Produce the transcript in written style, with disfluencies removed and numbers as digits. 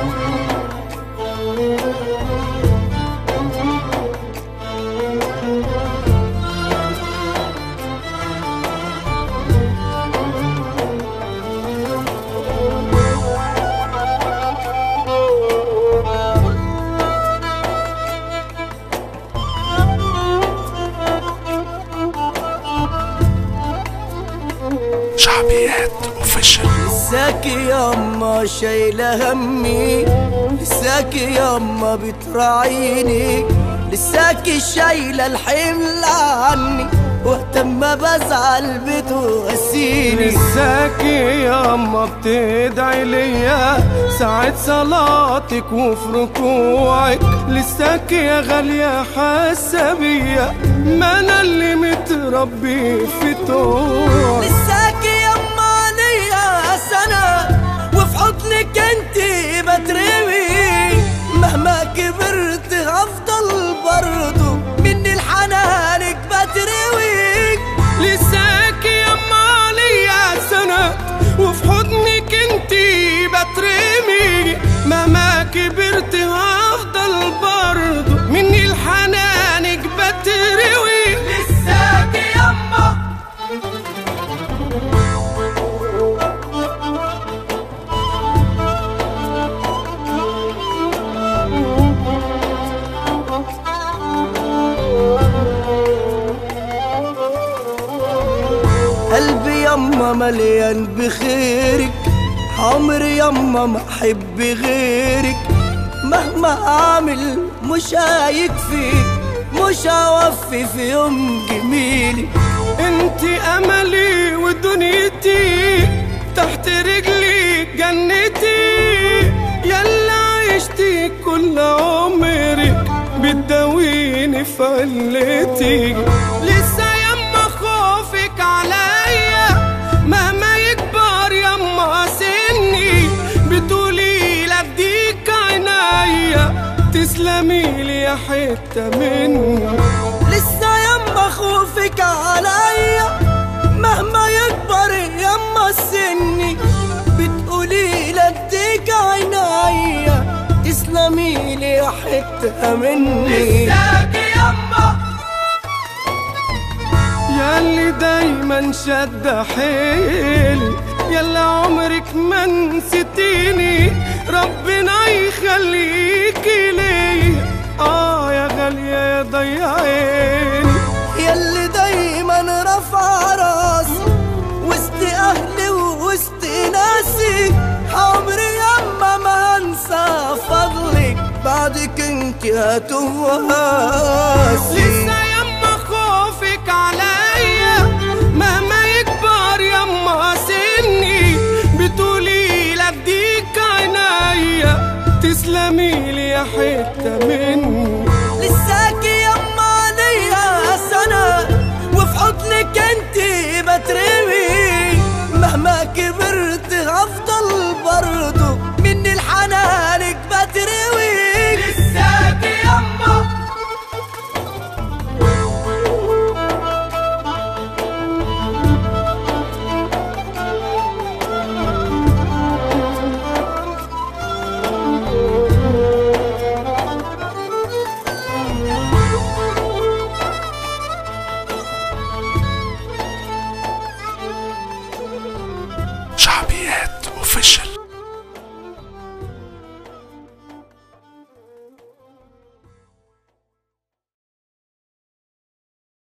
شعبيات اوفيشال. لساكي ياما شايلة همي، لساكي ياما بتراعيني، لساكي شايلة الحمل عني وقت ما بزعل بتواسيني. لساكي ياما بتدعي ليا ساعة صلاتك وفي ركوعك، لساكي يا غالية حاسة بيا ما انا اللي متربي في طوعك. لساكي ياما ليا سنة وفي حضنك انتي بترمي، مهما كبرت هفضل برضو مني لحنانك بتروي. لساكي ياما ليا سنة وفي حضنك انتي بترمي، مهما كبرت هفضل برضو مني لحنانك بتروي. لساكي ياما قلبي ياما مليان بخيرك، عمري ياما ما احب غيرك، مهما اعمل مش هيكفيك، مش هوفي في يوم جميلي. انتي املي ودنيتي تحت رجلي جنتي، يلا عشتي كل عمرك بتداويني في علتي. لسه يما خوفك عليا مهما يكبر يما سني، بتقولي لفديك عينيا تسلمي لي يا حتة مني. لسه يما خوفك عليا مهما يكبر يما سني، بتقولي لديك عينيا تسلمي لي يا حتة مني. لساكي يما ياللي دايما شد حيلي، يلا عمرك ما نسيتيني، ربنا يخليكي ليا يا غالية يا ضيعيني. ياللي دايما رافعة راسي وسط اهلي ووسط ناسي، عمري يما ما انسى فضلك بعدك انت هتواسي. لسه يما خوفك عليا مهما يكبر يما سني، بتقولي لفديك عينيا تسلمي لي يا حتة مني. لساكي يما ليا سنة وفي حضنك انتي بترمي، مهما كبرت هفضل برضو مني لحنانك بتروي. لساكي يما شعبيات اوفيشال.